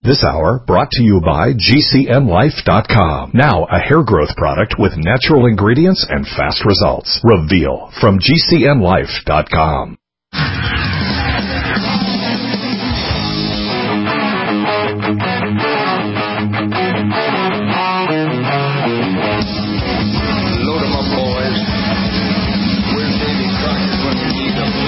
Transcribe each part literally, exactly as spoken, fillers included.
This hour brought to you by G C N Life dot com. Now a hair growth product with natural ingredients and fast results. Reveal from G C N Life dot com. Load 'em up, boys. Where's Davy Crockett when you need them?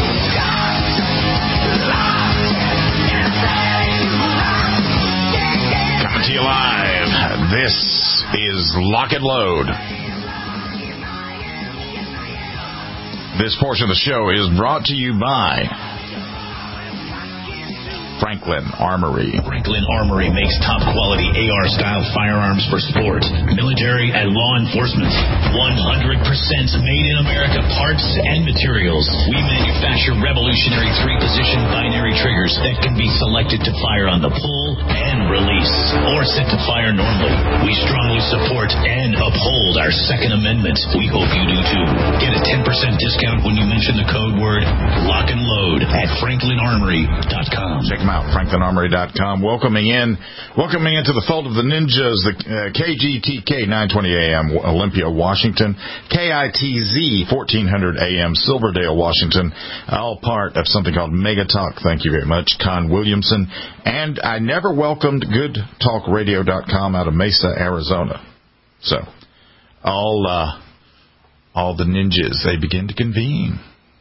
Coming to you live. This is Lock and Load. This portion of the show is brought to you by Franklin Armory. Franklin Armory makes top-quality A R-style firearms for sport, military, and law enforcement. one hundred percent made in America parts and materials. We manufacture revolutionary three-position binary triggers that can be selected to fire on the pull and release, or set to fire normally. We strongly support and uphold our Second Amendment. We hope you do too. Get a ten percent discount when you mention the code word Lock and Load at Franklin Armory dot com. Check them out, Franklin Armory dot com. Welcoming in, welcoming into the fold of the Ninjas, the uh, K G T K nine twenty A M Olympia, Washington, K I T Z fourteen hundred A M Silverdale, Washington, all part of something called Mega Talk. Thank you very much, Con Williamson. And I never welcomed Good Talk Radio dot com out of Mesa, Arizona. So, all uh, all the ninjas, they begin to convene.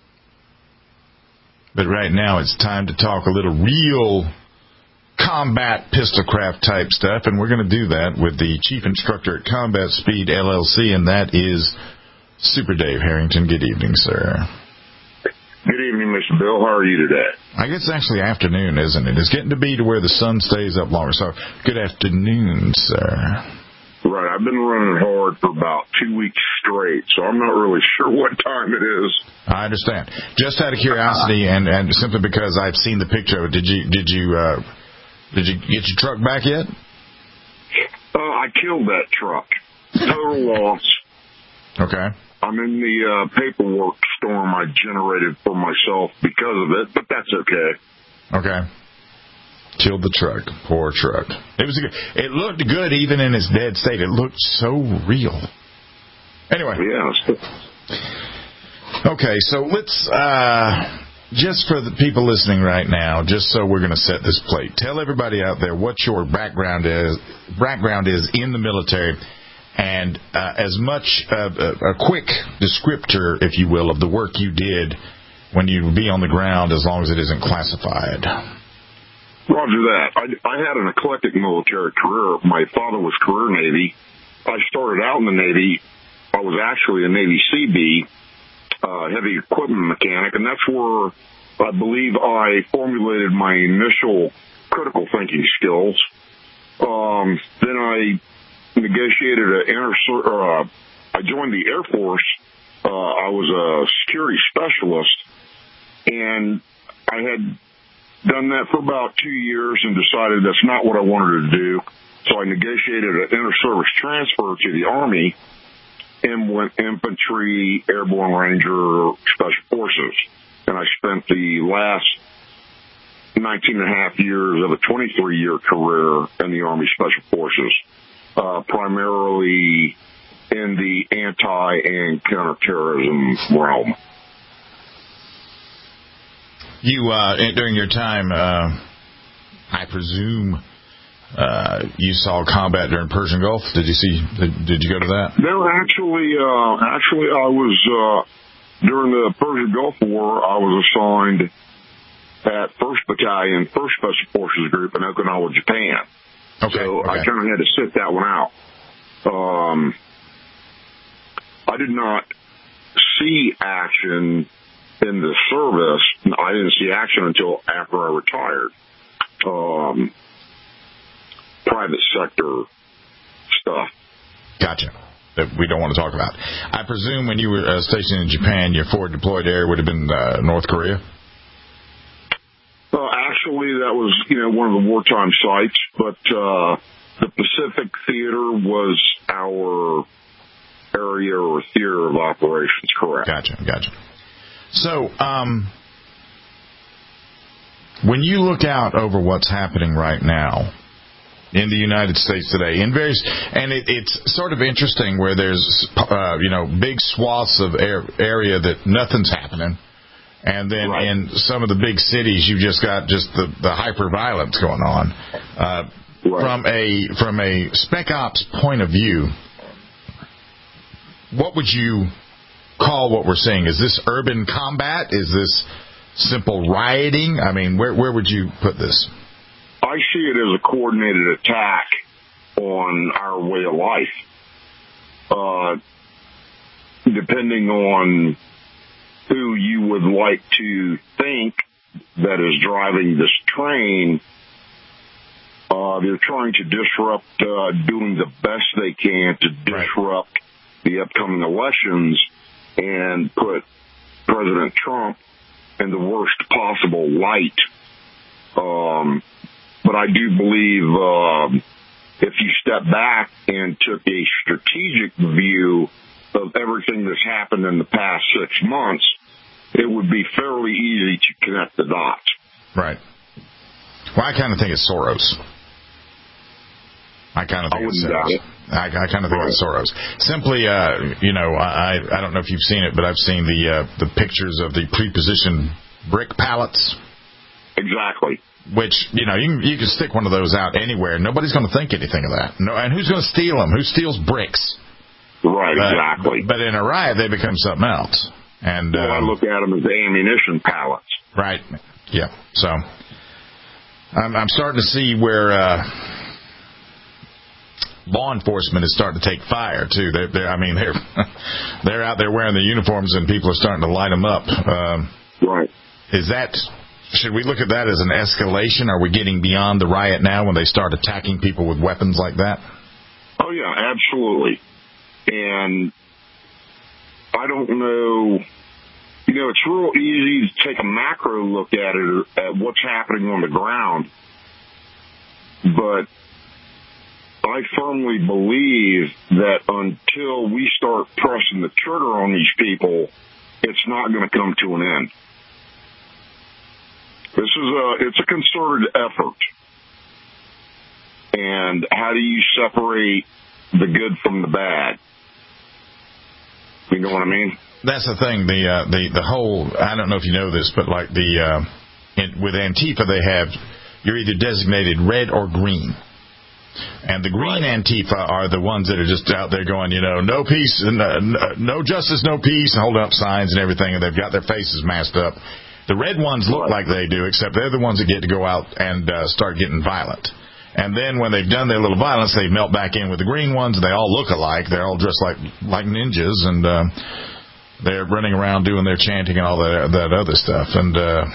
But right now it's time to talk a little real combat pistolcraft type stuff, and we're going to do that with the chief instructor at Combat Speed L L C, and that is Super Dave Harrington. Good evening, sir. Good evening, Mister Bill. How are you today? I guess it's actually afternoon, isn't it? It's getting to be to where the sun stays up longer. So, good afternoon, sir. Right. I've been running hard for about two weeks straight, so I'm not really sure what time it is. I understand. Just out of curiosity, and, and simply because I've seen the picture of it, did you did you uh, did you get your truck back yet? Uh, I killed that truck. Total loss. Okay. I'm in the uh, paperwork storm I generated for myself because of it, but that's okay. Okay. Killed the truck. Poor truck. It was. A good, it looked good even in its dead state. It looked so real. Anyway. Yes. Okay, so let's uh, just for the people listening right now, just so we're going to set this plate. Tell everybody out there what your background is. Background is in the military, and uh, as much uh, a, a quick descriptor, if you will, of the work you did when you be on the ground, as long as it isn't classified. Roger that. I, I had an eclectic military career. My father was career Navy. I started out in the Navy. I was actually a Navy C B, uh, heavy equipment mechanic, and that's where I believe I formulated my initial critical thinking skills. Um, then I negotiated an inter. Uh, I joined the Air Force. Uh, I was a security specialist, and I had done that for about two years and decided that's not what I wanted to do. So I negotiated an inter-service transfer to the Army and went infantry, airborne ranger, special forces. And I spent the last nineteen and a half years of a twenty-three year career in the Army Special Forces, uh, primarily in the anti and counterterrorism realm. You, uh, during your time, uh, I presume, uh, you saw combat during Persian Gulf. Did you see, did, did you go to that? No, actually, uh, actually I was, uh, during the Persian Gulf War, I was assigned at first Battalion, first Special Forces Group in Okinawa, Japan. Okay. So okay. I kind of had to sit that one out. Um, I did not see action in the service. I didn't see action until after I retired. Um, private sector stuff. Gotcha. That we don't want to talk about. I presume when you were uh, stationed in Japan, your forward deployed area would have been uh, North Korea? Uh, actually, that was, you know, one of the wartime sites, but uh, the Pacific Theater was our area or theater of operations, correct? Gotcha, gotcha. So, um, when you look out over what's happening right now, in the United States today. In various, and it, it's sort of interesting where there's, uh, you know, big swaths of air, area that nothing's happening. And then right. in some of the big cities, you've just got just the, the hyper-violence going on. Uh, right. From a from a spec ops point of view, what would you call what we're seeing? Is this urban combat? Is this simple rioting? I mean, where where would you put this? I see it as a coordinated attack on our way of life. Uh, depending on who you would like to think that is driving this train, uh, they're trying to disrupt, uh, doing the best they can to disrupt right. the upcoming elections and put President Trump in the worst possible light. Um, but I do believe um, if you step back and took a strategic view of everything that's happened in the past six months, it would be fairly easy to connect the dots. Right. Well, I kind of think it's Soros. I kind of think it's Soros. I, I kind of think right. it's Soros. Simply, uh, you know, I I don't know if you've seen it, but I've seen the uh, the pictures of the pre-positioned brick pallets. Exactly. Which, you know, you can, you can stick one of those out anywhere. Nobody's going to think anything of that. No, and who's going to steal them? Who steals bricks? Right, but, exactly. But in a riot, they become something else. And well, um, I look at them as ammunition pallets. Right. Yeah. So I'm, I'm starting to see where uh, law enforcement is starting to take fire too. They're, they're I mean, they're they're out there wearing the uniforms, and people are starting to light them up. Um, right. Is that? Should we look at that as an escalation? Are we getting beyond the riot now when they start attacking people with weapons like that? Oh yeah, absolutely. And I don't know, you know, it's real easy to take a macro look at it, at what's happening on the ground. But I firmly believe that until we start pressing the trigger on these people, it's not going to come to an end. This is a, it's a concerted effort. And how do you separate the good from the bad? You know what I mean? That's the thing. The uh, the the whole. I don't know if you know this, but like the uh, in, with Antifa, they have you're either designated red or green, and the green right. Antifa are the ones that are just out there going, you know, no peace, and uh, no justice, no peace, and holding up signs and everything, and they've got their faces masked up. The red ones look right. like they do, except they're the ones that get to go out and uh, start getting violent. And then when they've done their little violence, they melt back in with the green ones. They all look alike. They're all dressed like like ninjas, and uh, they're running around doing their chanting and all that that other stuff. And uh,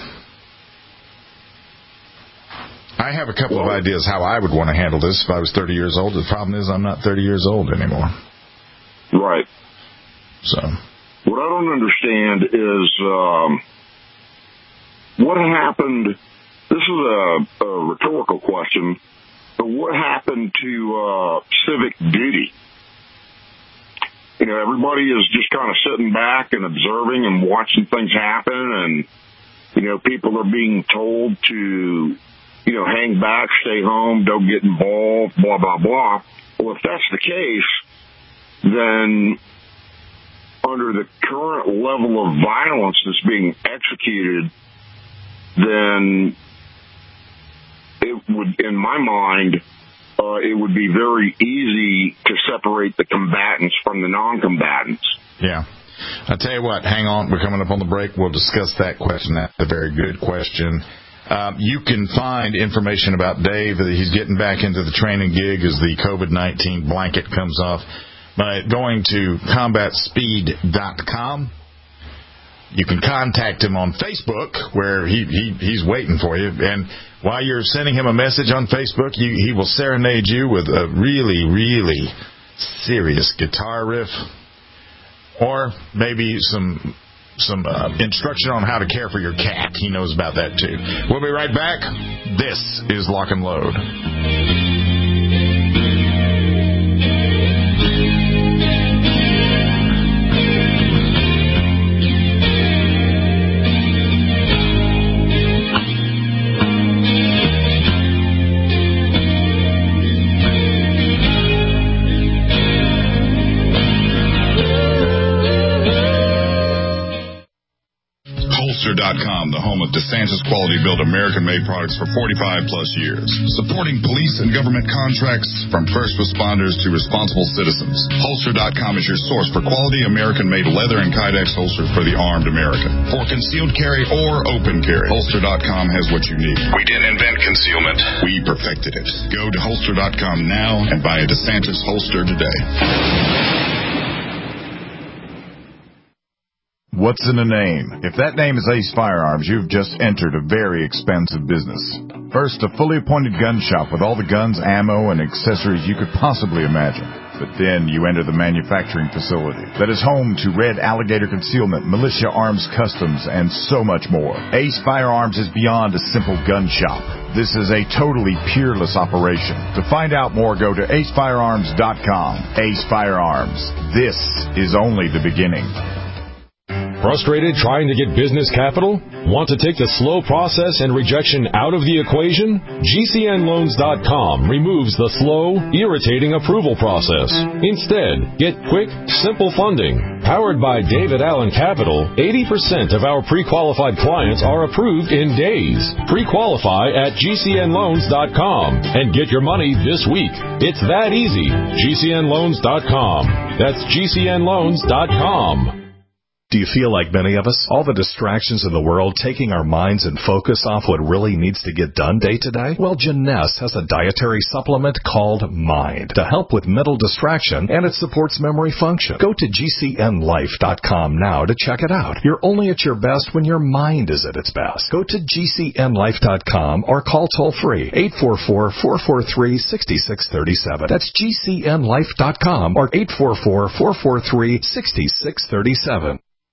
I have a couple of ideas how I would want to handle this if I was thirty years old. The problem is I'm not thirty years old anymore. Right. So what I don't understand is um, what happened. This is a, a rhetorical question. But what happened to uh, civic duty? You know, everybody is just kind of sitting back and observing and watching things happen, and, you know, people are being told to, you know, hang back, stay home, don't get involved, blah, blah, blah. Well, if that's the case, then under the current level of violence that's being executed, then it would, in my mind, uh, it would be very easy to separate the combatants from the non-combatants. Yeah. I'll tell you what, hang on. We're coming up on the break. We'll discuss that question. That's a very good question. Um, you can find information about Dave. He's getting back into the training gig as the COVID nineteen blanket comes off by going to combat speed dot com. You can contact him on Facebook, where he, he he's waiting for you. And while you're sending him a message on Facebook, you, he will serenade you with a really, really serious guitar riff, or maybe some some uh, instruction on how to care for your cat. He knows about that too. We'll be right back. This is Lock and Load. Holster dot com, the home of DeSantis quality-built American-made products for forty-five plus years. Supporting police and government contracts from first responders to responsible citizens. Holster dot com is your source for quality American-made leather and Kydex holsters for the armed American. For concealed carry or open carry, Holster dot com has what you need. We didn't invent concealment. We perfected it. Go to Holster dot com now and buy a DeSantis holster today. What's in a name? If that name is Ace Firearms, you've just entered a very expensive business. First, a fully appointed gun shop with all the guns, ammo, and accessories you could possibly imagine. But then you enter the manufacturing facility that is home to Red Alligator Concealment, Militia Arms Customs, and so much more. Ace Firearms is beyond a simple gun shop. This is a totally peerless operation. To find out more, go to ace firearms dot com. Ace Firearms. This is only the beginning. Frustrated trying to get business capital? Want to take the slow process and rejection out of the equation? G C N loans dot com removes the slow, irritating approval process. Instead, get quick, simple funding. Powered by David Allen Capital, eighty percent of our pre-qualified clients are approved in days. Pre-qualify at G C N loans dot com and get your money this week. It's that easy. G C N loans dot com. That's G C N loans dot com. Do you feel like many of us? All the distractions in the world taking our minds and focus off what really needs to get done day to day? Well, Jeunesse has a dietary supplement called Mind to help with mental distraction, and it supports memory function. Go to G C N life dot com now to check it out. You're only at your best when your mind is at its best. Go to G C N life dot com or call toll-free eight four four, four four three, six six three seven. That's G C N life dot com or eight four four, four four three, six six three seven.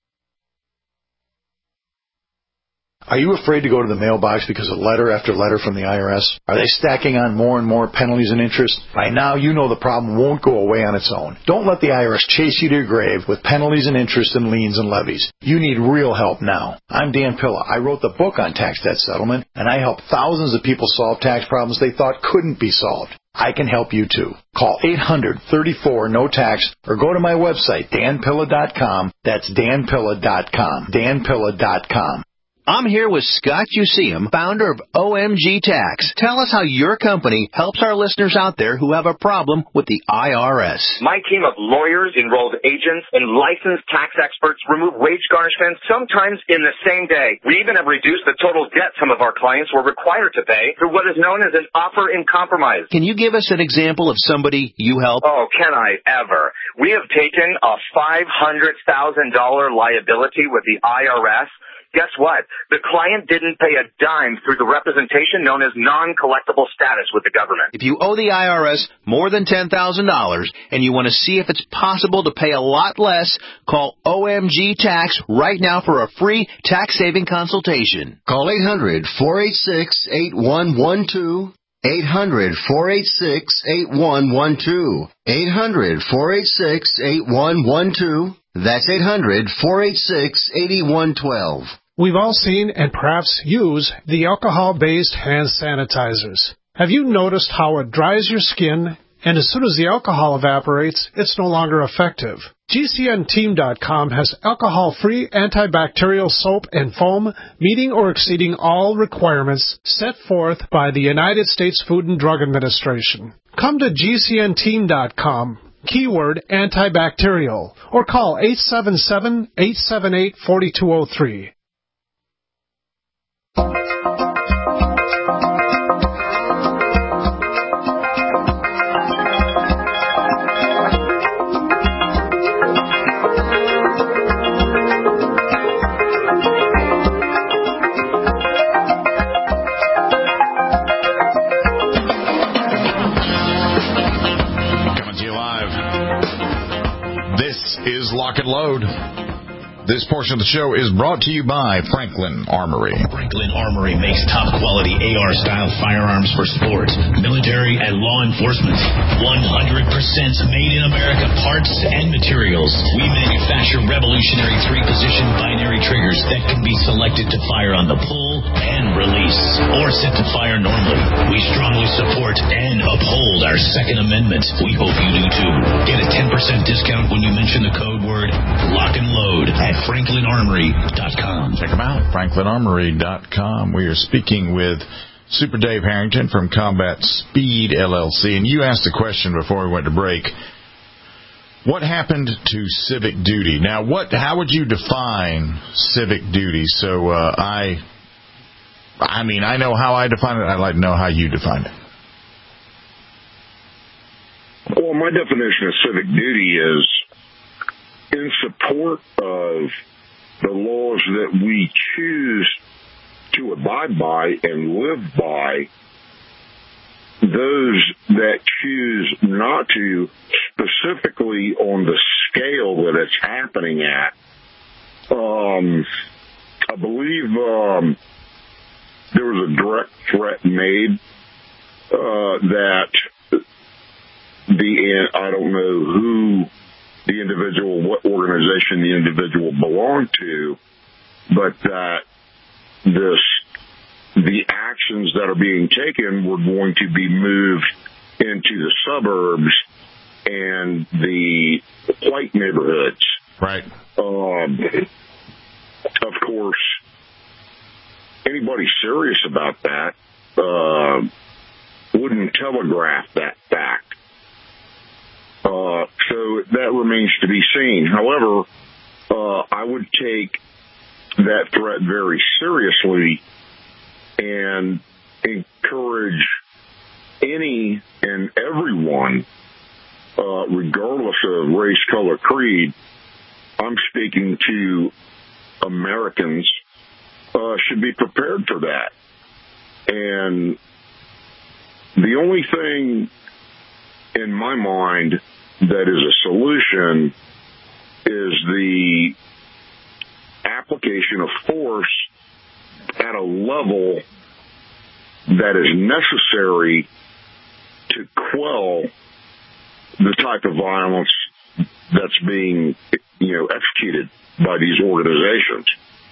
Are you afraid to go to the mailbox because of letter after letter from the I R S? Are they stacking on more and more penalties and interest? By now, you know the problem won't go away on its own. Don't let the I R S chase you to your grave with penalties and interest and liens and levies. You need real help now. I'm Dan Pilla. I wrote the book on tax debt settlement, and I help thousands of people solve tax problems they thought couldn't be solved. I can help you too. Call eight hundred, thirty-four, no tax or go to my website, dan pilla dot com. That's dan pilla dot com. dan pilla dot com. I'm here with Scott Useum, founder of O M G Tax. Tell us how your company helps our listeners out there who have a problem with the I R S. My team of lawyers, enrolled agents, and licensed tax experts remove wage garnishments sometimes in the same day. We even have reduced the total debt some of our clients were required to pay through what is known as an offer in compromise. Can you give us an example of somebody you help? Oh, can I ever? We have taken a five hundred thousand dollars liability with the I R S. Guess what? The client didn't pay a dime through the representation known as non-collectible status with the government. If you owe the I R S more than ten thousand dollars and you want to see if it's possible to pay a lot less, call O M G Tax right now for a free tax-saving consultation. Call eight hundred, four eight six, eight one one two. eight hundred, four eight six, eight one one two. eight hundred, four eight six, eight one one two. That's eight hundred, four eight six, eight one one two. We've all seen and perhaps use the alcohol-based hand sanitizers. Have you noticed how it dries your skin, and as soon as the alcohol evaporates, it's no longer effective? G C N team dot com has alcohol-free antibacterial soap and foam meeting or exceeding all requirements set forth by the United States Food and Drug Administration. Come to G C N team dot com, keyword antibacterial, or call eight seven seven, eight seven eight, four two zero three. Is Lock and Load. This portion of the show is brought to you by Franklin Armory. Franklin Armory makes top-quality A R-style firearms for sport, military, and law enforcement. one hundred percent made in America parts and materials. We manufacture revolutionary three-position binary triggers that can be selected to fire on the pull and release, or set to fire normally. We strongly support and uphold our Second Amendment. We hope you do too. Get a ten percent discount when you mention the code word lock and load at franklin armory dot com. Check them out, franklin armory dot com. We are speaking with Super Dave Harrington from Combat Speed L L C. And you asked a question before we went to break. What happened to civic duty? Now, what? How would you define civic duty? So, uh, I, I mean, I know how I define it. I'd like to know how you define it. Well, my definition of civic duty is in support of the laws that we choose to abide by and live by. Those that choose not to, specifically on the scale that it's happening at. Um, I believe um, there was a direct threat made uh, that the I don't know who the individual, what organization the individual belonged to, but that this. The actions that are being taken were going to be moved into the suburbs and the white neighborhoods. Right. Um, of course, anybody serious about that uh, wouldn't telegraph that fact. Uh, so that remains to be seen. However, uh, I would take that threat very seriously and encourage any and everyone, uh, regardless of race, color, creed, I'm speaking to Americans, uh, should be prepared for that. And the only thing in my mind that is a solution is the application of force at a level that is necessary to quell the type of violence that's being, you know, executed by these organizations.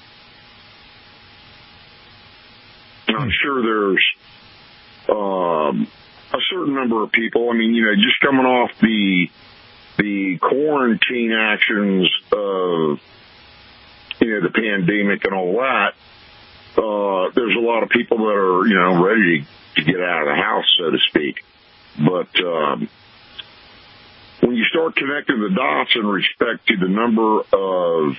I'm sure there's um, a certain number of people. I mean, you know, just coming off the the quarantine actions of, you know, the pandemic and all that. Uh, there's a lot of people that are, you know, ready to get out of the house, so to speak. But um, when you start connecting the dots in respect to the number of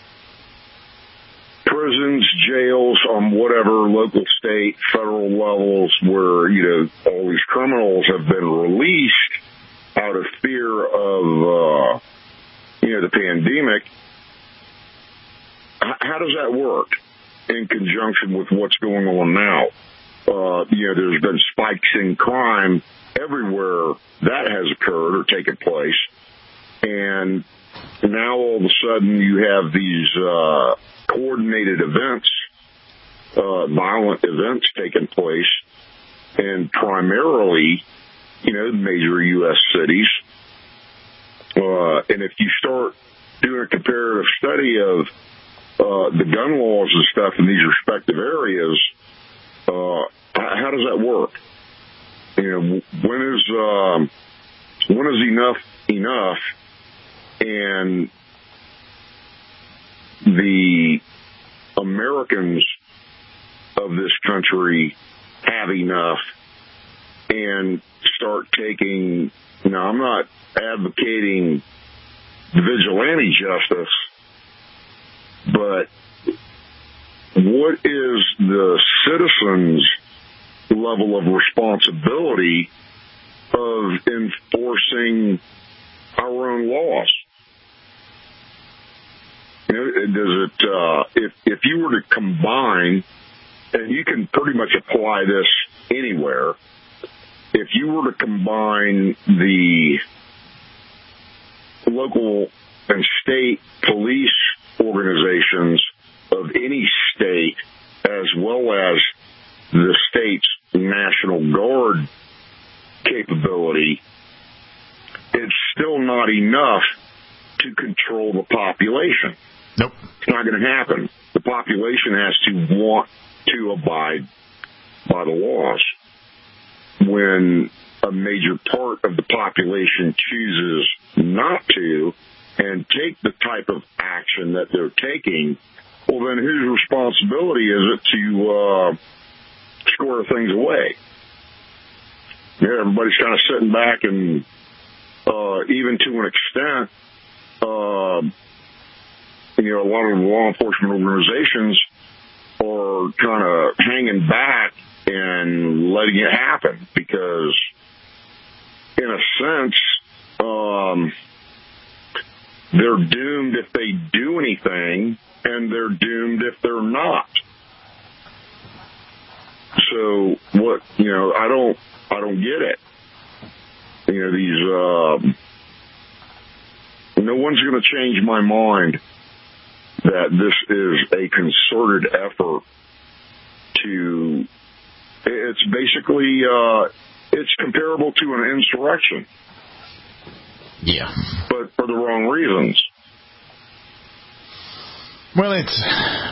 prisons, jails, on whatever local, state, federal levels where, you know, all these criminals have been released out of fear of, uh, you know, the pandemic, how does that work? In conjunction with what's going on now. Uh, you know, there's been spikes in crime everywhere that has occurred or taken place. And now all of a sudden you have these uh, coordinated events, uh, violent events taking place, and primarily, you know, major U S cities. Uh, and if you start doing a comparative study of Uh, the gun laws and stuff in these respective areas, uh, how does that work? You know, when is, um, when is enough enough? And the Americans of this country have enough and start taking, now I'm not advocating vigilante justice, but what is the citizens' level of responsibility of enforcing our own laws? You know, does it, uh, if, if you were to combine, and you can pretty much apply this anywhere, if you were to combine the local and state police organizations of any state, as well as the state's National Guard capability, it's still not enough to control the population. Nope. It's not going to happen. The population has to want to abide by the laws. When a major part of the population chooses not to and take the type of action that they're taking, well, then whose responsibility is it to uh, square things away? Yeah, everybody's kind of sitting back and uh, even to an extent, uh, you know, a lot of the law enforcement organizations are kind of hanging back and letting it happen because, in a sense, um, they're doomed if they do anything, and they're doomed if they're not. So, what, you know, I don't, I don't get it. You know, these, um, no one's going to change my mind that this is a concerted effort to, it's basically, uh, it's comparable to an insurrection. Yeah. But for the wrong reasons. Well, it's,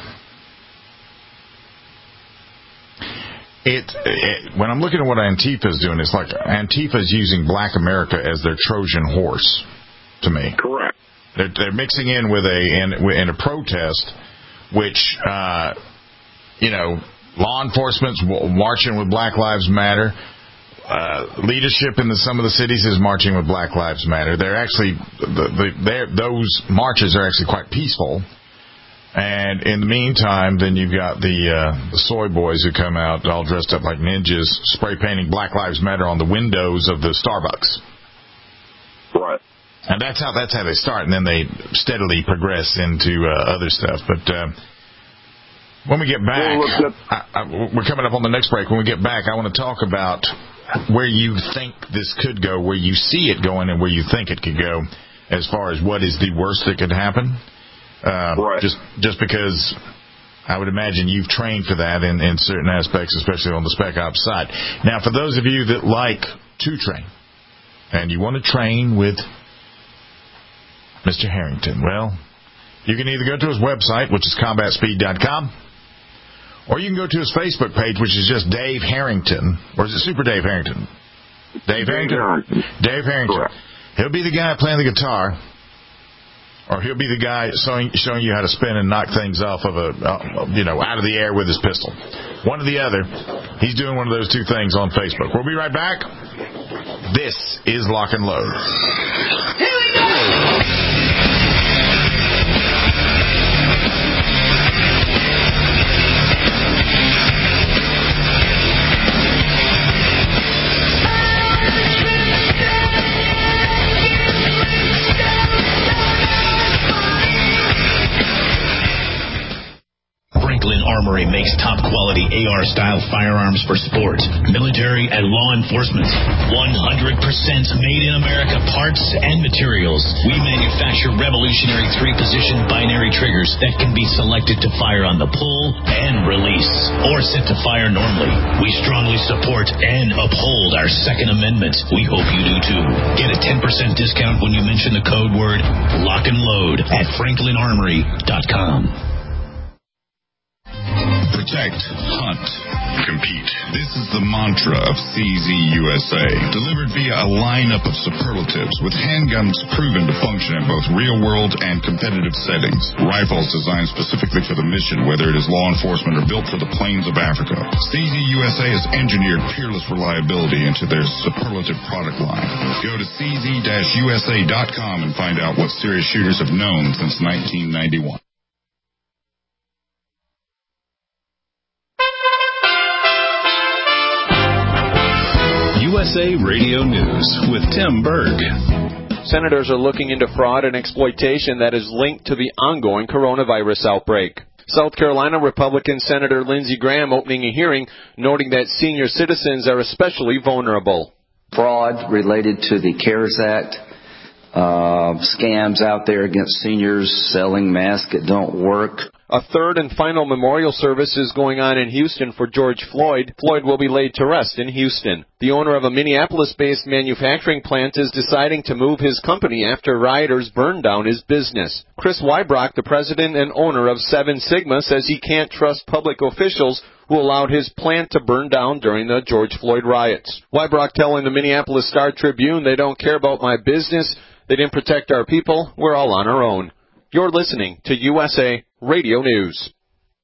it, it, when I'm looking at what Antifa is doing, it's like Antifa is using Black America as their Trojan horse to me. Correct. They're, they're mixing in with a in, in a protest, which uh, you know, law enforcement's marching with Black Lives Matter. Uh, leadership in the, some of the cities is marching with Black Lives Matter. They're actually the, the, those marches are actually quite peaceful. And in the meantime, then you've got the, uh, the soy boys who come out all dressed up like ninjas, spray painting Black Lives Matter on the windows of the Starbucks. Right. And that's how that's how they start, and then they steadily progress into uh, other stuff. But uh, when we get back, well, I, I, we're coming up on the next break. When we get back, I want to talk about where you think this could go, where you see it going, and where you think it could go, as far as what is the worst that could happen. Uh, right. Just just because I would imagine you've trained for that in, in certain aspects, especially on the Spec Ops side. Now, for those of you that like to train, and you want to train with Mister Harrington, well, you can either go to his website, which is combat speed dot com, or you can go to his Facebook page, which is just Dave Harrington, or is it Super Dave Harrington? Dave Harrington? Harrington. Dave Harrington. Correct. He'll be the guy playing the guitar, or he'll be the guy showing, showing you how to spin and knock things off of a, uh, you know, out of the air with his pistol. One or the other. He's doing one of those two things on Facebook. We'll be right back. This is Lock and Load. Here we go! Franklin Armory makes top-quality A R-style firearms for sport, military, and law enforcement. one hundred percent made in America parts and materials. We manufacture revolutionary three-position binary triggers that can be selected to fire on the pull and release, or set to fire normally. We strongly support and uphold our Second Amendment. We hope you do too. Get a ten percent discount when you mention the code word Lock and Load at franklin armory dot com. Protect, hunt, compete. This is the mantra of C Z U S A, delivered via a lineup of superlatives with handguns proven to function in both real-world and competitive settings. Rifles designed specifically for the mission, whether it is law enforcement or built for the plains of Africa. C Z U S A has engineered peerless reliability into their superlative product line. Go to c z dash u s a dot com and find out what serious shooters have known since nineteen ninety-one. U S A Radio News with Tim Berg. Senators are looking into fraud and exploitation that is linked to the ongoing coronavirus outbreak. South Carolina Republican Senator Lindsey Graham opening a hearing, noting that senior citizens are especially vulnerable. Fraud related to the CARES Act, uh, scams out there against seniors, selling masks that don't work. A third and final memorial service is going on in Houston for George Floyd. Floyd will be laid to rest in Houston. The owner of a Minneapolis-based manufacturing plant is deciding to move his company after rioters burned down his business. Chris Wybrock, the president and owner of Seven Sigma, says he can't trust public officials who allowed his plant to burn down during the George Floyd riots. Wybrock telling the Minneapolis Star-Tribune, "They don't care about my business. They didn't protect our people. We're all on our own." You're listening to U S A Radio News.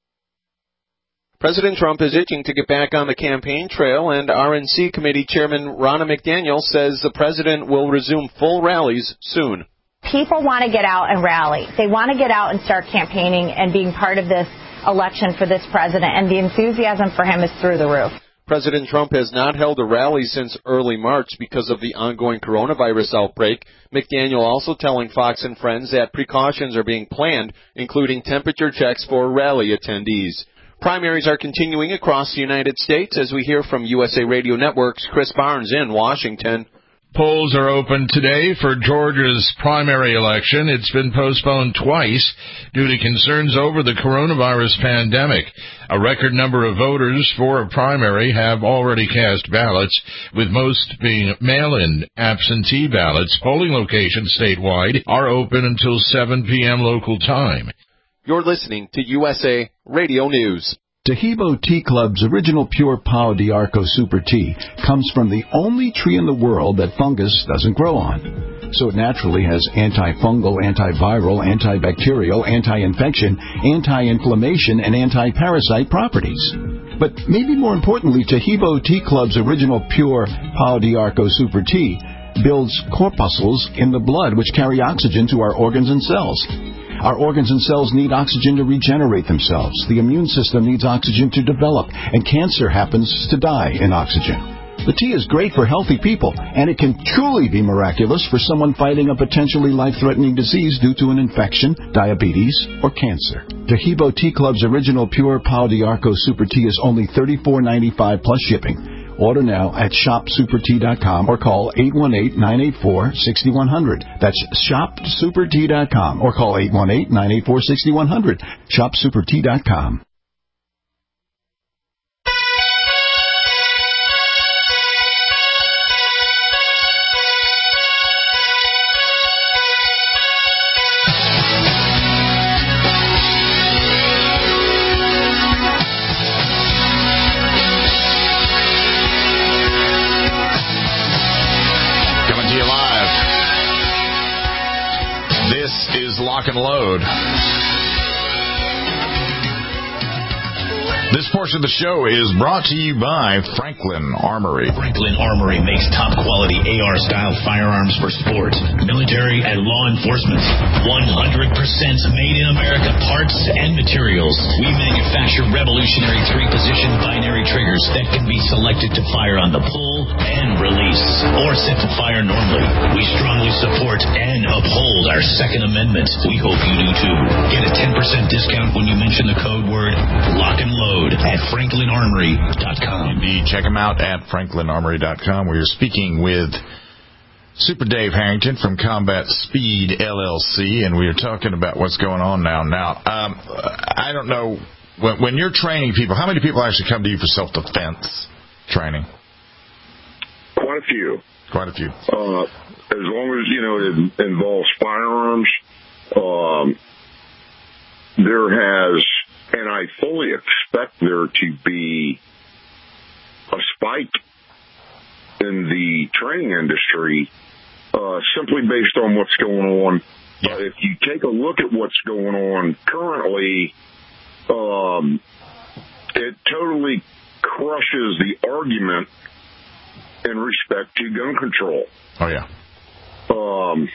President Trump is itching to get back on the campaign trail, and R N C Committee Chairman Ronna McDaniel says the president will resume full rallies soon. People want to get out and rally. They want to get out and start campaigning and being part of this election for this president, and the enthusiasm for him is through the roof. President Trump has not held a rally since early March because of the ongoing coronavirus outbreak. McDaniel also telling Fox and Friends that precautions are being planned, including temperature checks for rally attendees. Primaries are continuing across the United States as we hear from U S A Radio Network's Chris Barnes in Washington. Polls are open today for Georgia's primary election. It's been postponed twice due to concerns over the coronavirus pandemic. A record number of voters for a primary have already cast ballots, with most being mail-in absentee ballots. Polling locations statewide are open until seven p.m. local time. You're listening to U S A Radio News. Tahibo Tea Club's original pure Pau d'Arco Super Tea comes from the only tree in the world that fungus doesn't grow on. So it naturally has antifungal, antiviral, antibacterial, anti-infection, anti-inflammation, and anti-parasite properties. But maybe more importantly, Tahibo Tea Club's original pure Pau d'Arco Super Tea builds corpuscles in the blood which carry oxygen to our organs and cells. Our organs and cells need oxygen to regenerate themselves. The immune system needs oxygen to develop, and cancer happens to die in oxygen. The tea is great for healthy people, and it can truly be miraculous for someone fighting a potentially life-threatening disease due to an infection, diabetes, or cancer. Tahibo Tea Club's original pure Pau d'Arco Super Tea is only thirty-four ninety-five plus shipping. Order now at shop super tea dot com or call eight one eight, nine eight four, six one zero zero. That's shop super tea dot com or call eight one eight, nine eight four, six one zero zero. shop super tea dot com. Lock and load. This portion of the show is brought to you by Franklin Armory. Franklin Armory makes top-quality A R-style firearms for sport, military, and law enforcement. one hundred percent made in America parts and materials. We manufacture revolutionary three-position binary triggers that can be selected to fire on the pull and release, or set to fire normally. We strongly support and uphold our Second Amendment. We hope you do too. Get a ten percent discount when you mention the code word lock and load at franklin armory dot com. Indeed, check them out at franklin armory dot com. We're speaking with Super Dave Harrington from Combat Speed L L C, and we are talking about what's going on now. Now, um, I don't know, when, when you're training people, how many people actually come to you for self-defense training? Quite a few. Quite a few. Uh, as long as, you know, it involves firearms, um, there has... And I fully expect there to be a spike in the training industry uh, simply based on what's going on. Yeah. Uh, if you take a look at what's going on currently, um, it totally crushes the argument in respect to gun control. Oh, yeah. Um,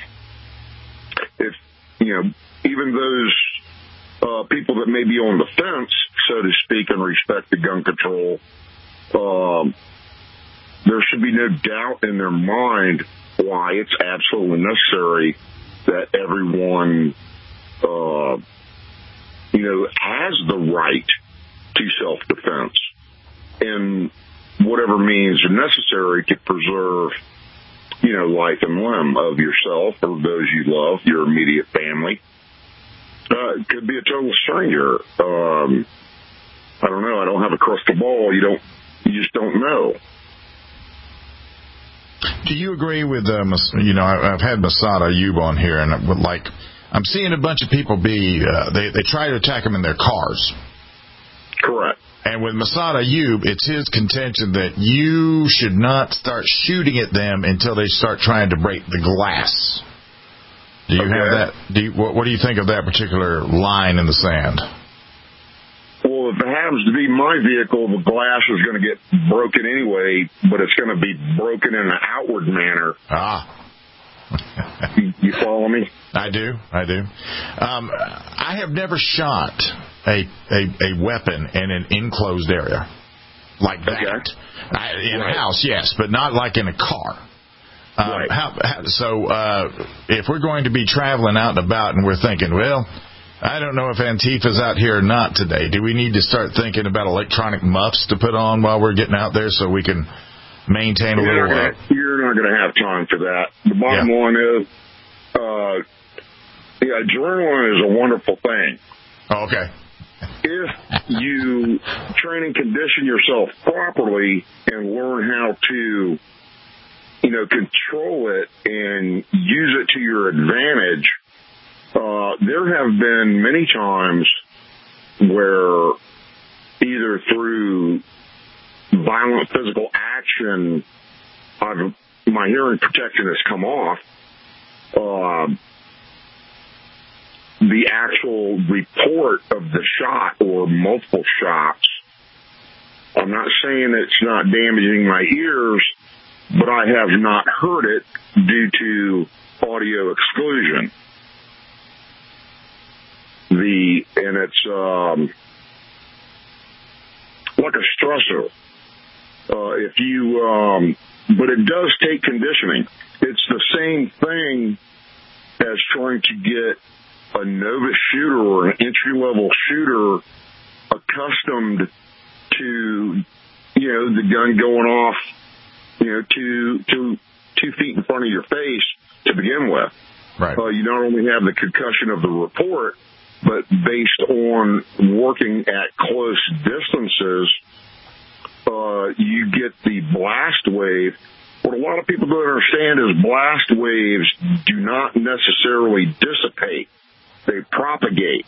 if, you know, even those... Uh, people that may be on the fence, so to speak, in respect to gun control, um, there should be no doubt in their mind why it's absolutely necessary that everyone, uh, you know, has the right to self-defense in whatever means are necessary to preserve, you know, life and limb of yourself or those you love, your immediate family. Uh, it could be a total stranger. Um, I don't know. I don't have a crystal ball. You don't. You just don't know. Do you agree with, uh, you know, I've had Massad Ayoob on here, and with like, I'm seeing a bunch of people be, uh, they, they try to attack him in their cars. Correct. And with Massad Ayoob, it's his contention that you should not start shooting at them until they start trying to break the glass. Do you okay. have that? Do you, what, what do you think of that particular line in the sand? Well, if it happens to be my vehicle, the glass is going to get broken anyway, but it's going to be broken in an outward manner. Ah. you, you follow me? I do. I do. Um, I have never shot a, a a weapon in an enclosed area like that. Okay. I, in right. a house, yes, but not like in a car. Um, right. how, how, so uh, if we're going to be traveling out and about and we're thinking, well, I don't know if Antifa's out here or not today, do we need to start thinking about electronic muffs to put on while we're getting out there so we can maintain a you're little... Not gonna, you're not going to have time for that. The bottom yeah. line is, uh, yeah, adrenaline is a wonderful thing. Oh, okay. If you train and condition yourself properly and learn how to, you know, control it and use it to your advantage, uh, there have been many times where either through violent physical action, I've, my hearing protection has come off. Uh, the actual report of the shot or multiple shots, I'm not saying it's not damaging my ears, but I have not heard it due to audio exclusion. The and it's um, like a stressor. Uh, if you, um, but it does take conditioning. It's the same thing as trying to get a novice shooter or an entry-level shooter accustomed to, you know, the gun going off, you know, two, two, two feet in front of your face to begin with. Right. Uh, you not only have the concussion of the report, but based on working at close distances, uh, you get the blast wave. What a lot of people don't understand is blast waves do not necessarily dissipate. They propagate.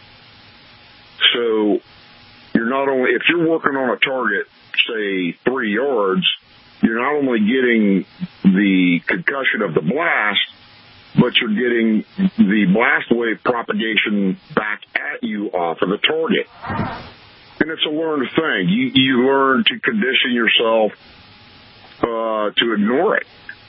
So you're not only, if you're working on a target, say three yards, you're not only getting the concussion of the blast, but you're getting the blast wave propagation back at you off of the target. And it's a learned thing. You, you learn to condition yourself uh, to ignore it.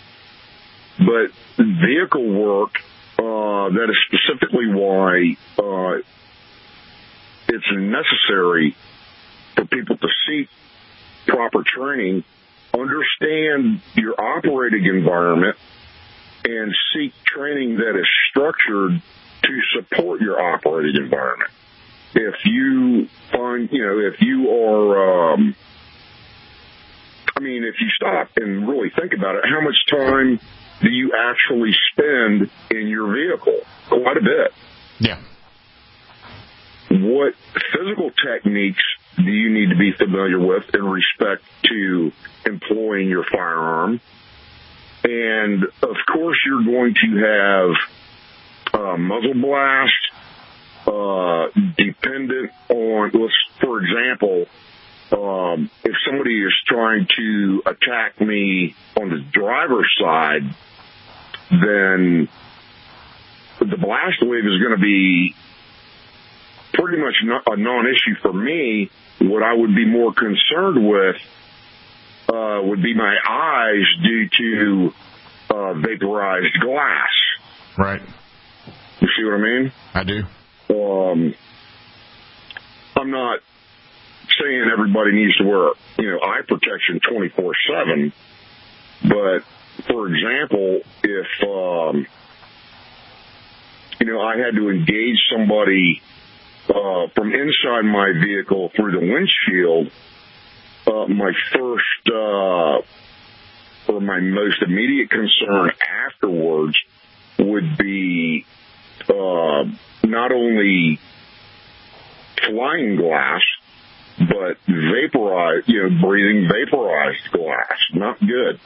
But vehicle work, uh, that is specifically why uh, it's necessary for people to seek proper training, understand your operating environment, and seek training that is structured to support your operating environment. If you find, you know, if you are, um, I mean, if you stop and really think about it, how much time do you actually spend in your vehicle? Quite a bit. Yeah. What physical techniques do you need to be familiar with in respect to employing your firearm? And, of course, you're going to have uh, muzzle blast, uh, dependent on, let's, for example, um, if somebody is trying to attack me on the driver's side, then the blast wave is going to be pretty much a non-issue for me. What I would be more concerned with uh, would be my eyes due to uh, vaporized glass. Right. You see what I mean? I do. Um, I'm not saying everybody needs to wear, you know, eye protection twenty-four seven, but for example, if, um, you know, I had to engage somebody uh, from inside my vehicle through the windshield, uh, my first uh, or my most immediate concern afterwards would be uh, not only flying glass, but vaporized, you know, breathing vaporized glass. Not good.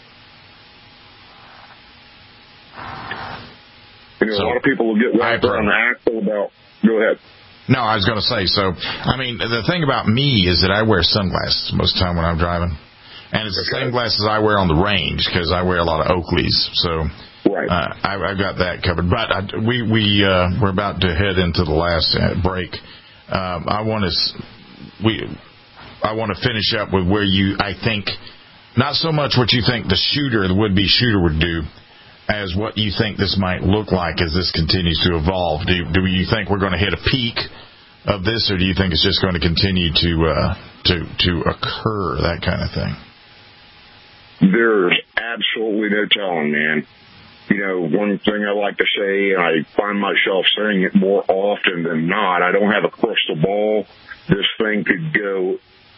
You know, so, a lot of people will get wrapped around the axle about, go ahead. No, I was going to say, so, I mean, the thing about me is that I wear sunglasses most of the time when I'm driving. And it's the same glasses I wear on the range because I wear a lot of Oakleys. So right. uh, I, I've got that covered. But I, we, we, uh, we're about to head into the last break. Um, I want to we I want to finish up with where you, I think, not so much what you think the shooter, the would-be shooter would do, as what you think this might look like as this continues to evolve. Do, do you think we're going to hit a peak of this, or do you think it's just going to continue to uh, to to occur, that kind of thing? There's absolutely no telling, man. You know, one thing I like to say, and I find myself saying it more often than not, I don't have a crystal ball. This thing could go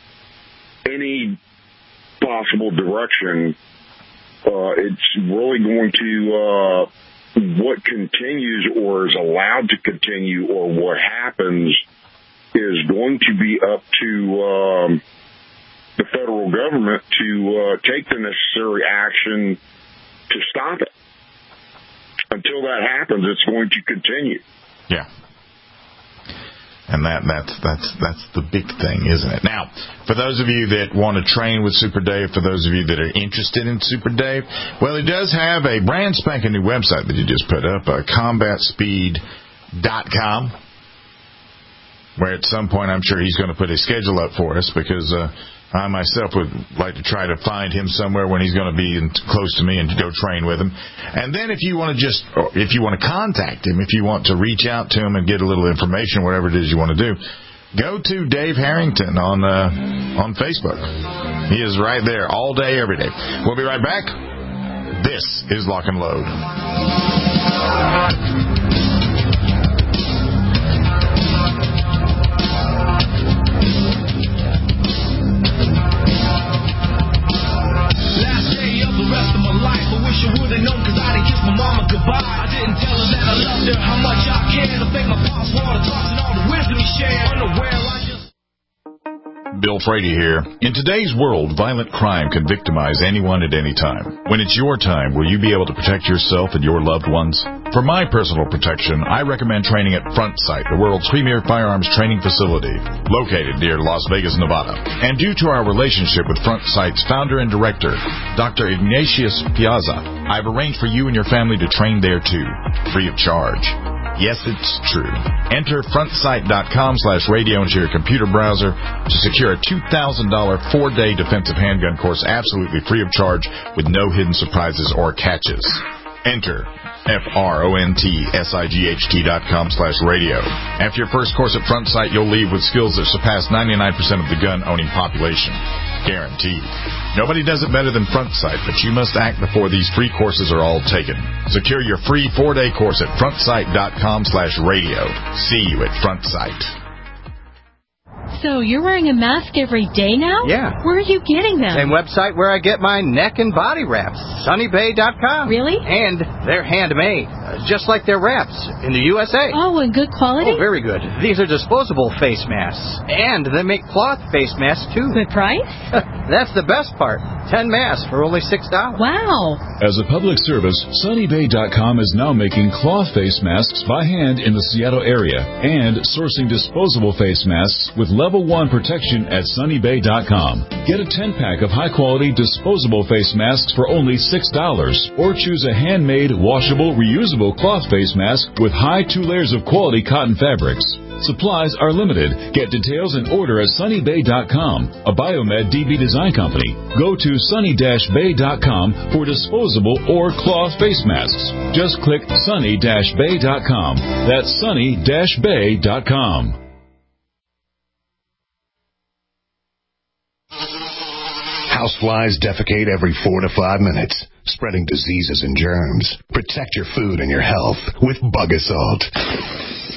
any possible direction. Uh, it's really going to, uh, what continues or is allowed to continue or what happens is going to be up to um, the federal government to uh, take the necessary action to stop it. Until that happens, it's going to continue. Yeah. And that that's that's that's the big thing, isn't it? Now, for those of you that want to train with Super Dave, for those of you that are interested in Super Dave, well, he does have a brand spanking new website that he just put up, uh, combat speed dot com, where at some point I'm sure he's going to put a schedule up for us because uh, I myself would like to try to find him somewhere when he's going to be in, close to me and to go train with him. And then if you want to just, if you want to contact him, if you want to reach out to him and get a little information, whatever it is you want to do, go to Dave Harrington on uh, on Facebook. He is right there all day, every day. We'll be right back. This is Lock and Load. I didn't tell her that I loved her, how much I care. To thank my pops for all the talks and all the wisdom he shared. Unaware, I just... Bill Frady here. In today's world, violent crime can victimize anyone at any time. When it's your time, will you be able to protect yourself and your loved ones? For my personal protection, I recommend training at Front Sight, the world's premier firearms training facility, located near Las Vegas, Nevada. And due to our relationship with Front Sight's founder and director, Doctor Ignatius Piazza, I've arranged for you and your family to train there too, free of charge. Yes, it's true. Enter frontsight.com slash radio into your computer browser to secure a two thousand dollars four-day defensive handgun course absolutely free of charge with no hidden surprises or catches. Enter F-R-O-N-T-S-I-G-H-T dot com slash radio. After your first course at Front Sight, you'll leave with skills that surpass ninety-nine percent of the gun-owning population. Guaranteed. Nobody does it better than Front Sight, but you must act before these free courses are all taken. Secure your free four-day course at frontsight.com slash radio. See you at Front Sight. So you're wearing a mask every day now? Yeah. Where are you getting them? Same website where I get my neck and body wraps, sunny bay dot com. Really? And they're handmade, uh, just like their wraps in the U S A. Oh, and good quality? Oh, very good. These are disposable face masks. And they make cloth face masks, too. Good price? That's the best part. Ten masks for only six dollars. Wow. As a public service, sunny bay dot com is now making cloth face masks by hand in the Seattle area and sourcing disposable face masks with level one protection at sunny bay dot com. Get a ten-pack of high-quality disposable face masks for only six dollars, or choose a handmade, washable, reusable cloth face mask with high two layers of quality cotton fabrics. Supplies are limited. Get details and order at sunny bay dot com, a Biomed D B design company. Go to sunny bay dot com for disposable or cloth face masks. Just click sunny bay dot com. That's sunny bay dot com. Houseflies defecate every four to five minutes, spreading diseases and germs. Protect your food and your health with Bug Assault.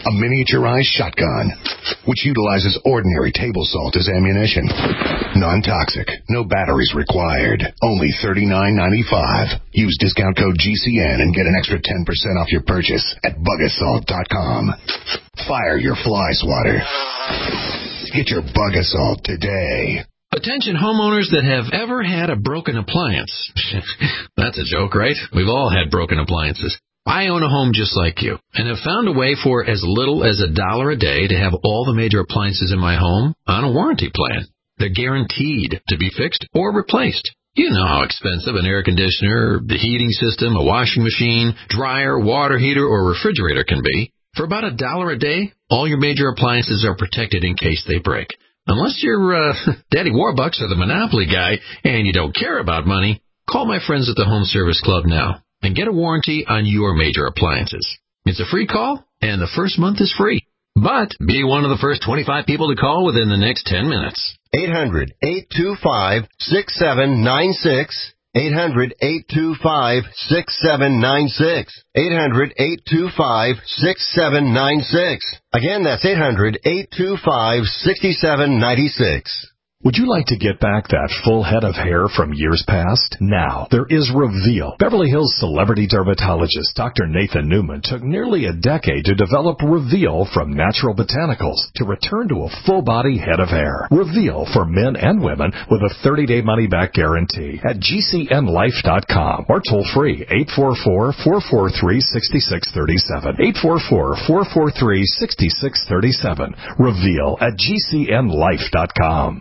a miniaturized shotgun, which utilizes ordinary table salt as ammunition. Non-toxic, no batteries required, only thirty-nine ninety-five. Use discount code G C N and get an extra ten percent off your purchase at bug assault dot com. Fire your fly swatter. Get your Bug Assault today. Attention homeowners that have ever had a broken appliance. That's a joke, right? We've all had broken appliances. I own a home just like you and have found a way for as little as a dollar a day to have all the major appliances in my home on a warranty plan. They're guaranteed to be fixed or replaced. You know how expensive an air conditioner, the heating system, a washing machine, dryer, water heater, or refrigerator can be. For about a dollar a day, all your major appliances are protected in case they break. Unless you're uh, Daddy Warbucks or the Monopoly guy and you don't care about money, call my friends at the Home Service Club now and get a warranty on your major appliances. It's a free call, and the first month is free. But be one of the first twenty-five people to call within the next ten minutes. eight hundred, eight two five, six seven nine six. eight hundred, eight two five, six seven nine six. eight hundred, eight two five, six seven nine six. Again, that's eight hundred, eight two five, six seven nine six. Would you like to get back that full head of hair from years past? Now, there is Reveal. Beverly Hills celebrity dermatologist Doctor Nathan Newman took nearly a decade to develop Reveal from natural botanicals to return to a full-body head of hair. Reveal for men and women with a thirty-day money-back guarantee at G C N life dot com or toll-free eight four four, four four three, six six three seven. eight four four, four four three, six six three seven. Reveal at G C N life dot com.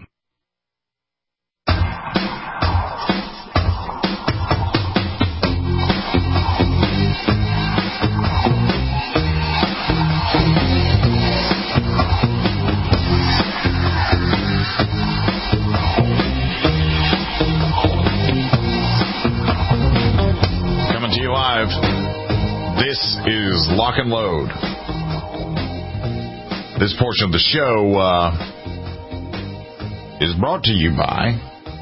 This is Lock and Load. This portion of the show uh, is brought to you by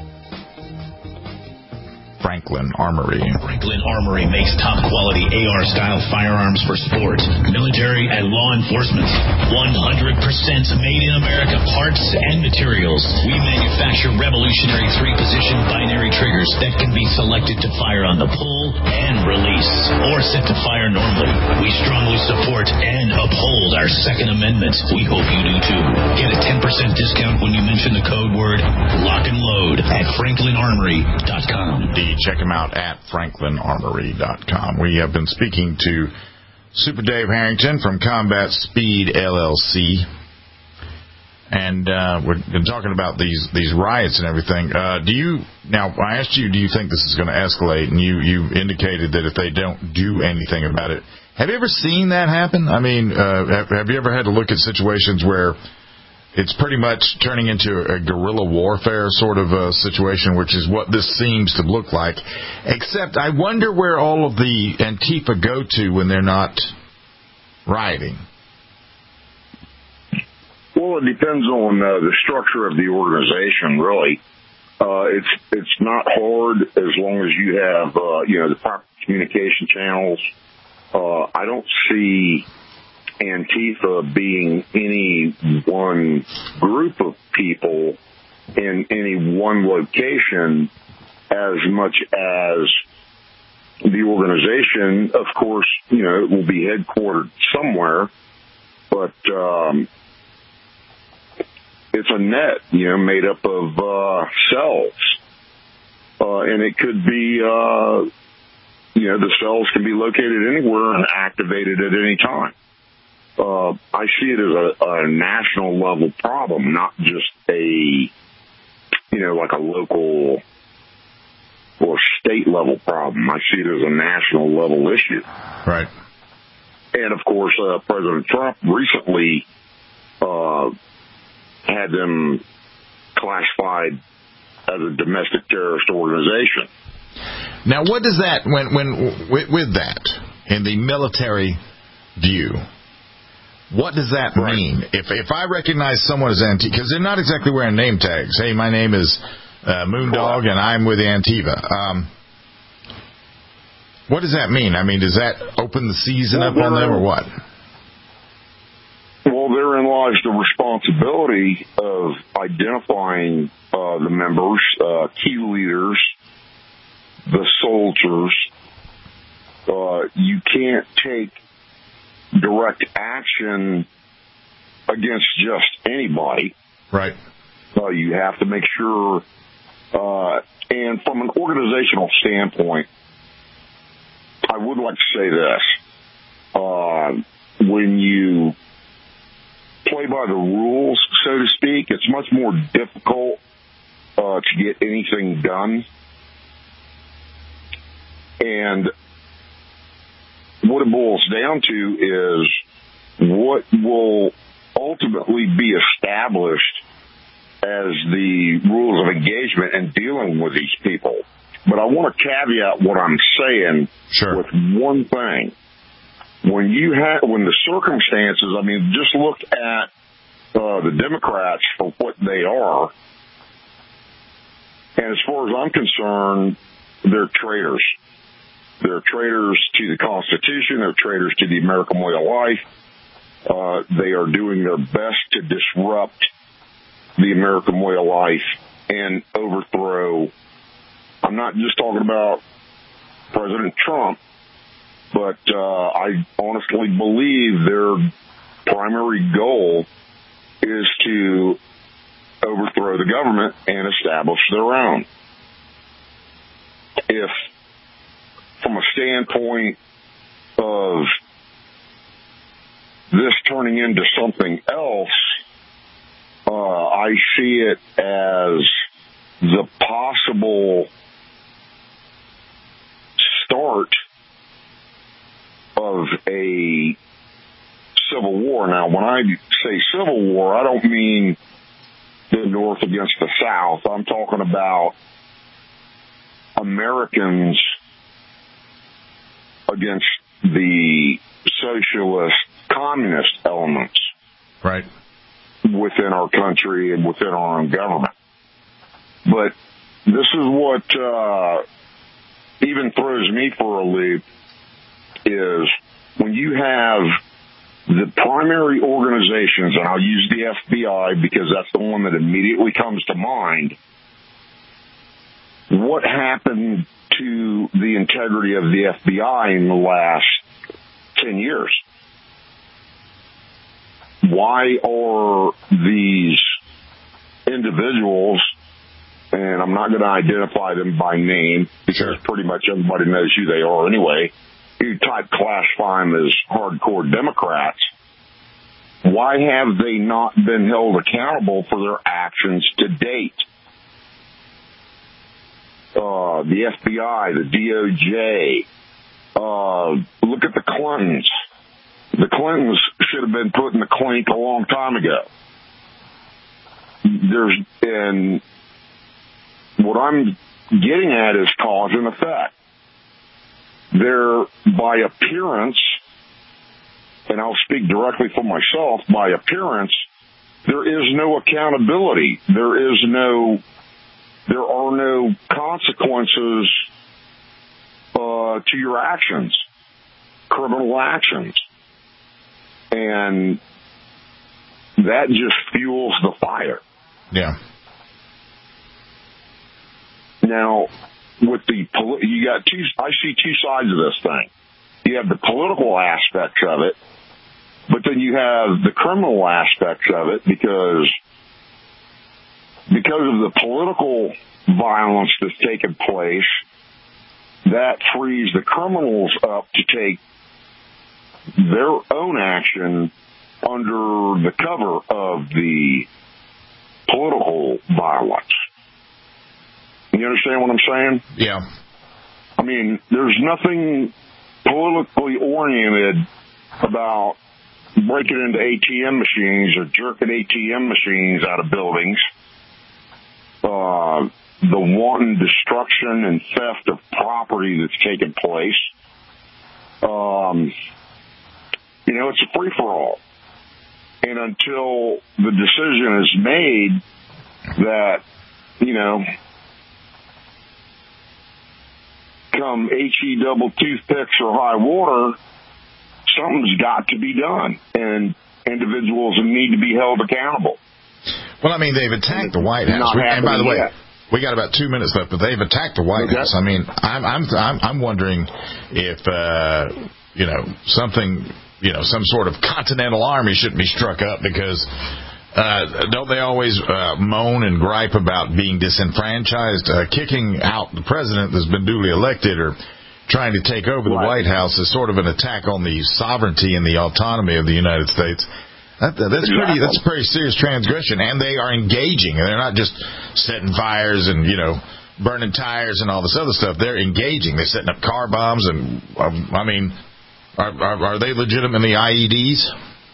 Franklin Armory. Franklin Armory makes top-quality A R-style firearms for sport, military, and law enforcement. one hundred percent made in America parts and materials. We manufacture revolutionary three-position binary triggers that can be selected to fire on the pull and release, or set to fire normally. We strongly support and uphold our Second Amendment. We hope you do too. Get a ten percent discount when you mention the code word Lock and Load at franklin armory dot com. Check them out at franklin armory dot com. We have been speaking to Super Dave Harrington from Combat Speed L L C, and uh, we've been talking about these these riots and everything. Uh, do you now? I asked you, do you think this is going to escalate? And you you indicated that if they don't do anything about it, have you ever seen that happen? I mean, uh, have, have you ever had to look at situations where it's pretty much turning into a guerrilla warfare sort of a situation, which is what this seems to look like. Except I wonder where all of the Antifa go to when they're not rioting. Well, it depends on uh, the structure of the organization, really. Uh, it's it's not hard as long as you have, uh, you know, the proper communication channels. Uh, I don't see Antifa being any one group of people in any one location as much as the organization. Of course, you know, it will be headquartered somewhere, but um, it's a net, you know, made up of uh, cells. Uh, and it could be, uh, you know, the cells can be located anywhere and activated at any time. Uh, I see it as a, a national level problem, not just a, you know, like a local or state level problem. I see it as a national level issue. Right. And of course, uh, President Trump recently, uh, had them classified as a domestic terrorist organization. Now, what does that, when, when, with, with that, in the military view, what does that right. mean? If if I recognize someone as Antifa, because they're not exactly wearing name tags. Hey, my name is uh, Moondog, and I'm with Antifa. Um, what does that mean? I mean, does that open the season well, up on them, or what? realize the responsibility of identifying uh, the members, uh, key leaders, the soldiers. Uh, you can't take direct action against just anybody. Right. Uh, you have to make sure, uh, and from an organizational standpoint, I would like to say this. Uh, when you play by the rules, so to speak, it's much more difficult uh, to get anything done. And what it boils down to is what will ultimately be established as the rules of engagement in dealing with these people. But I want to caveat what I'm saying sure. with one thing. When you have, when the circumstances, I mean, just look at uh, the Democrats for what they are. And as far as I'm concerned, they're traitors. They're traitors to the Constitution. They're traitors to the American way of life. Uh, they are doing their best to disrupt the American way of life and overthrow. I'm not just talking about President Trump, but uh, I honestly believe their primary goal is to overthrow the government and establish their own. If, from a standpoint of this turning into something else, uh, I see it as the possible start of a civil war. Now, when I say civil war, I don't mean the North against the South. I'm talking about Americans against the socialist, communist elements right. within our country and within our own government. But this is what uh, even throws me for a loop is when you have the primary organizations, and I'll use the F B I because that's the one that immediately comes to mind. What happened to the integrity of the F B I in the last ten years? Why are these individuals, and I'm not going to identify them by name because pretty much everybody knows who they are anyway, you type classify them as hardcore Democrats, why have they not been held accountable for their actions to date? Uh, the F B I, the D O J, uh, look at the Clintons. The Clintons should have been put in the clink a long time ago. There's, and what I'm getting at is cause and effect. They're, by appearance, and I'll speak directly for myself, by appearance, there is no accountability. There is no, there are no consequences uh, to your actions, criminal actions. And that just fuels the fire. Yeah. Now, with the, you got two, I see two sides of this thing. You have the political aspects of it, but then you have the criminal aspects of it because, because of the political violence that's taken place, that frees the criminals up to take their own action under the cover of the political violence. You understand what I'm saying? Yeah. I mean, there's nothing politically oriented about breaking into A T M machines or jerking A T M machines out of buildings. Uh, the wanton destruction and theft of property that's taken place. Um, you know, it's a free-for-all. And until the decision is made that, you know, come H E double toothpicks or high water, something's got to be done. And individuals need to be held accountable. Well, I mean, they've attacked the White House. And by the way, yet. we got about two minutes left, but they've attacked the White okay. House. I mean, I'm I'm I'm, I'm wondering if uh, you know something, you know, some sort of continental army shouldn't be struck up because uh, don't they always uh, moan and gripe about being disenfranchised? Uh, kicking out the president that's been duly elected or trying to take over the right. White House is sort of an attack on the sovereignty and the autonomy of the United States. That, that's exactly. pretty. That's a pretty serious transgression, and they are engaging. And they're not just setting fires and you know burning tires and all this other stuff. They're engaging. They're setting up car bombs, and um, I mean, are, are, are they legitimately I E Ds?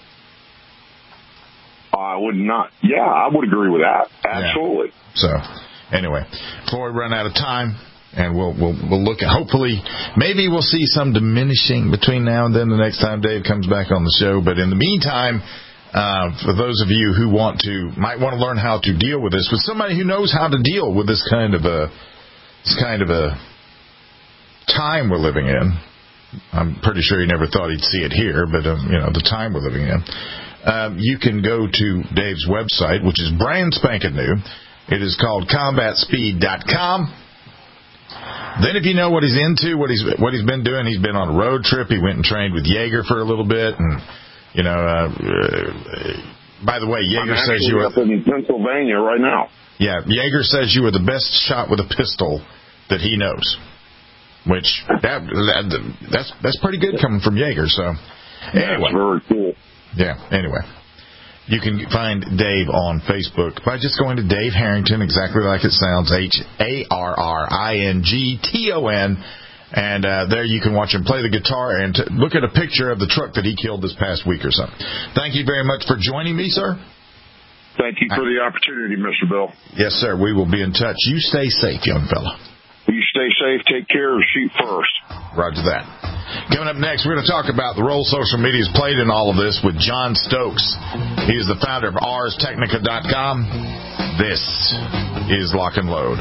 I would not. Yeah, I would agree with that. Absolutely. Yeah. So, anyway, before we run out of time. And we'll we'll we'll look at hopefully maybe we'll see some diminishing between now and then the next time Dave comes back on the show. But in the meantime, uh, for those of you who want to might want to learn how to deal with this with somebody who knows how to deal with this kind of a this kind of a time we're living in. I'm pretty sure he never thought he'd see it here, but um, you know the time we're living in. Um, you can go to Dave's website, which is brand spanking new. It is called combat speed dot com. Then if you know what he's into, what he's what he's been doing, he's been on a road trip. He went and trained with Jaeger for a little bit, and you know. Uh, uh, by the way, Jaeger I'm says you were up in Pennsylvania right now. Yeah, Jaeger says you were the best shot with a pistol that he knows, which that, that that's that's pretty good coming from Jaeger. So anyway, that's very cool. Yeah. Anyway. You can find Dave on Facebook by just going to Dave Harrington, exactly like it sounds, H A R R I N G T O N. And uh, there you can watch him play the guitar and t- look at a picture of the truck that he killed this past week or so. Thank you very much for joining me, sir. Thank you for the opportunity, Mister Bill. Yes, sir. We will be in touch. You stay safe, young fella. You stay safe, take care, and shoot first. Roger that. Coming up next, we're going to talk about the role social media has played in all of this with John Stokes. He is the founder of Ars Technica dot com. This is Lock and Load.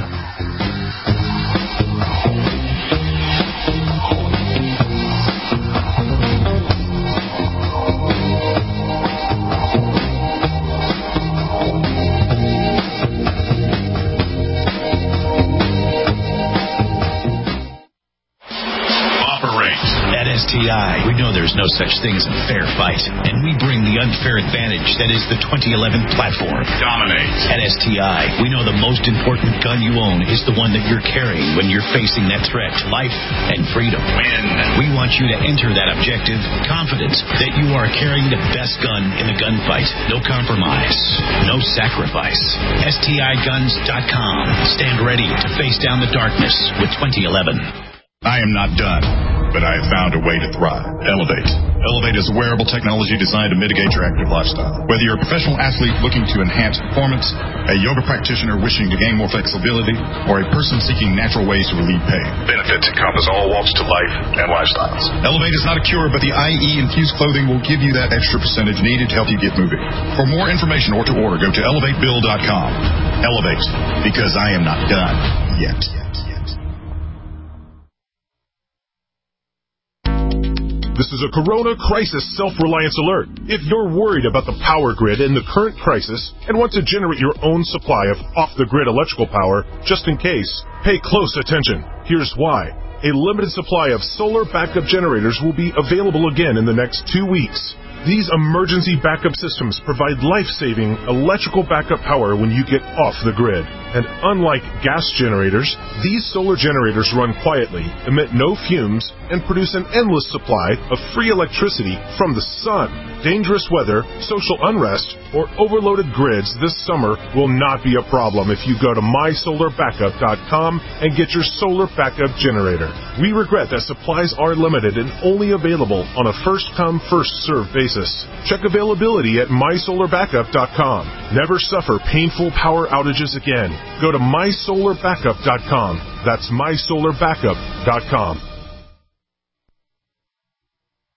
S T I, we know there's no such thing as a fair fight, and we bring the unfair advantage that is the twenty eleven platform. Dominate. At S T I, we know the most important gun you own is the one that you're carrying when you're facing that threat, life and freedom. Win. We want you to enter that objective confident that you are carrying the best gun in the gunfight. No compromise, no sacrifice. S T I guns dot com. Stand ready to face down the darkness with twenty eleven. I am not done, but I have found a way to thrive. Elevate. Elevate is a wearable technology designed to mitigate your active lifestyle. Whether you're a professional athlete looking to enhance performance, a yoga practitioner wishing to gain more flexibility, or a person seeking natural ways to relieve pain, benefits encompass all walks to life and lifestyles. Elevate is not a cure, but the I E-infused clothing will give you that extra percentage needed to help you get moving. For more information or to order, go to elevate bill dot com. Elevate, because I am not done yet. This is a Corona Crisis Self-Reliance Alert. If you're worried about the power grid in the current crisis and want to generate your own supply of off-the-grid electrical power, just in case, pay close attention. Here's why. A limited supply of solar backup generators will be available again in the next two weeks. These emergency backup systems provide life-saving electrical backup power when you get off the grid. And unlike gas generators, these solar generators run quietly, emit no fumes, and produce an endless supply of free electricity from the sun. Dangerous weather, social unrest, or overloaded grids this summer will not be a problem if you go to my solar backup dot com and get your solar backup generator. We regret that supplies are limited and only available on a first-come, first-served basis. Check availability at my solar backup dot com. Never suffer painful power outages again. Go to my solar backup dot com. That's my solar backup dot com.